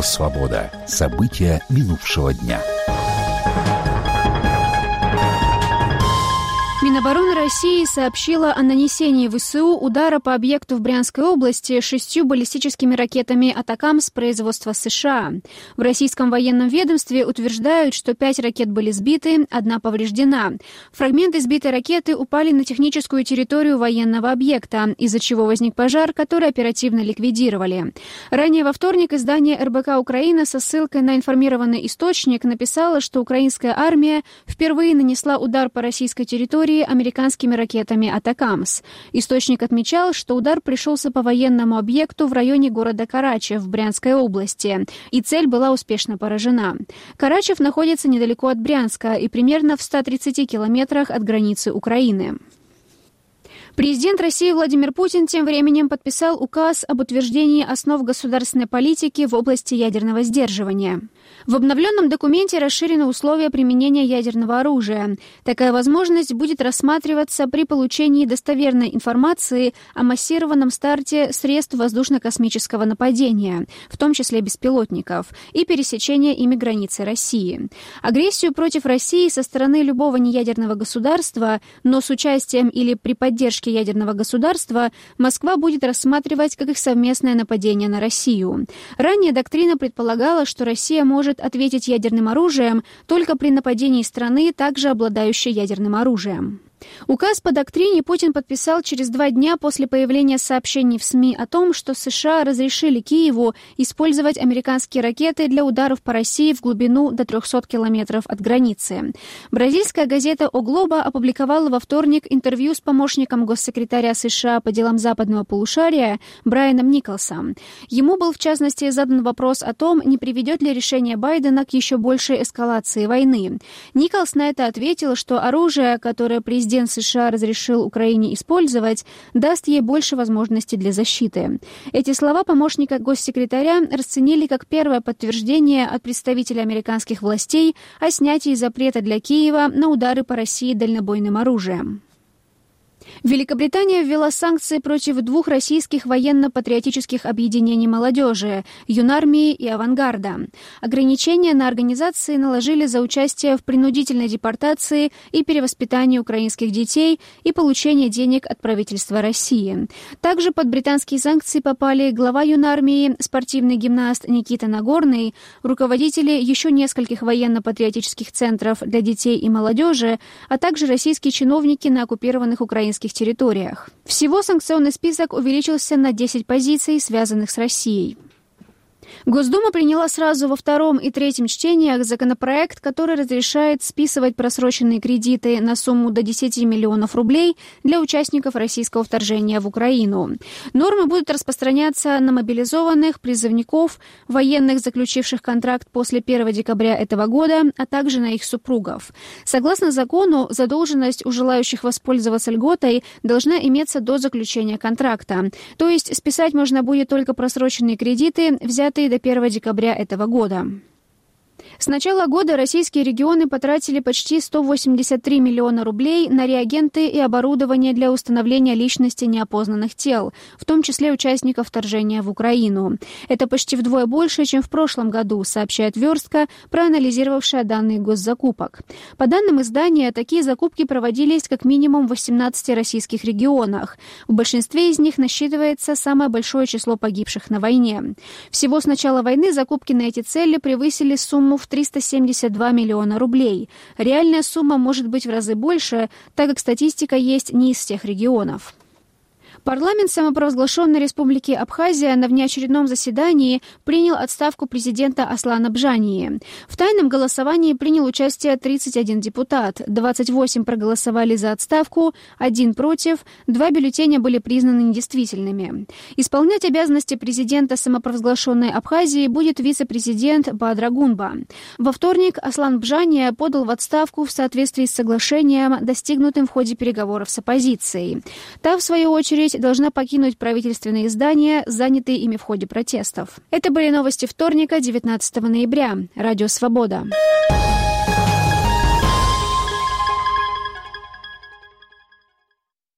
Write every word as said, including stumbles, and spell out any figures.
Радио «Свобода». События минувшего дня. Минобороны России сообщила о нанесении ВСУ удара по объекту в Брянской области шестью баллистическими ракетами «Атакамс» производства США. В российском военном ведомстве утверждают, что пять ракет были сбиты, одна повреждена. Фрагменты сбитой ракеты упали на техническую территорию военного объекта, из-за чего возник пожар, который оперативно ликвидировали. Ранее во вторник издание эр бэ ка «Украина» со ссылкой на информированный источник написало, что украинская армия впервые нанесла удар по российской территории американскими ракетами «Атакамс». Источник отмечал, что удар пришелся по военному объекту в районе города Карачев в Брянской области, и цель была успешно поражена. Карачев находится недалеко от Брянска и примерно в ста тридцати километрах от границы Украины. Президент России Владимир Путин тем временем подписал указ об утверждении основ государственной политики в области ядерного сдерживания. В обновленном документе расширены условия применения ядерного оружия. Такая возможность будет рассматриваться при получении достоверной информации о массированном старте средств воздушно-космического нападения, в том числе беспилотников, и пересечения ими границы России. Агрессию против России со стороны любого неядерного государства, но с участием или при поддержке ядерного государства, Москва будет рассматривать как их совместное нападение на Россию. Ранее доктрина предполагала, что Россия может ответить ядерным оружием только при нападении страны, также обладающей ядерным оружием. Указ по доктрине Путин подписал через два дня после появления сообщений в СМИ о том, что США разрешили Киеву использовать американские ракеты для ударов по России в глубину до трехсот километров от границы. Бразильская газета «О Глоба» опубликовала во вторник интервью с помощником госсекретаря США по делам западного полушария Брайаном Николсом. Ему был, в частности, задан вопрос о том, не приведет ли решение Байдена к еще большей эскалации войны. Николс на это ответил, что оружие, которое президент Президент США разрешил Украине использовать, даст ей больше возможностей для защиты. Эти слова помощника госсекретаря расценили как первое подтверждение от представителя американских властей о снятии запрета для Киева на удары по России дальнобойным оружием. Великобритания ввела санкции против двух российских военно-патриотических объединений молодежи – Юнармии и Авангарда. Ограничения на организации наложили за участие в принудительной депортации и перевоспитании украинских детей и получение денег от правительства России. Также под британские санкции попали глава Юнармии, спортивный гимнаст Никита Нагорный, руководители еще нескольких военно-патриотических центров для детей и молодежи, а также российские чиновники на оккупированных украинских территориях. Всего санкционный список увеличился на десять позиций, связанных с Россией. Госдума приняла сразу во втором и третьем чтениях законопроект, который разрешает списывать просроченные кредиты на сумму до десяти миллионов рублей для участников российского вторжения в Украину. Нормы будут распространяться на мобилизованных, призывников, военных, заключивших контракт после первого декабря этого года, а также на их супругов. Согласно закону, задолженность у желающих воспользоваться льготой должна иметься до заключения контракта. То есть списать можно будет только просроченные кредиты, взятые до первого декабря этого года. С начала года российские регионы потратили почти сто восемьдесят три миллиона рублей на реагенты и оборудование для установления личности неопознанных тел, в том числе участников вторжения в Украину. Это почти вдвое больше, чем в прошлом году, сообщает «Верстка», проанализировавшая данные госзакупок. По данным издания, такие закупки проводились как минимум в восемнадцати российских регионах. В большинстве из них насчитывается самое большое число погибших на войне. Всего с начала войны закупки на эти цели превысили сумму в триста семьдесят два миллиона рублей. Реальная сумма может быть в разы больше, так как статистика есть не из всех регионов. Парламент самопровозглашенной республики Абхазия на внеочередном заседании принял отставку президента Аслана Бжании. В тайном голосовании принял участие тридцать один депутат, двадцать восемь проголосовали за отставку, один против, два бюллетеня были признаны недействительными. Исполнять обязанности президента самопровозглашенной Абхазии будет вице-президент Бадра Гунба. Во вторник Аслан Бжания подал в отставку в соответствии с соглашением, достигнутым в ходе переговоров с оппозицией. Та, в свою очередь, должна покинуть правительственные здания, занятые ими в ходе протестов. Это были новости вторника, девятнадцатого ноября. Радио «Свобода».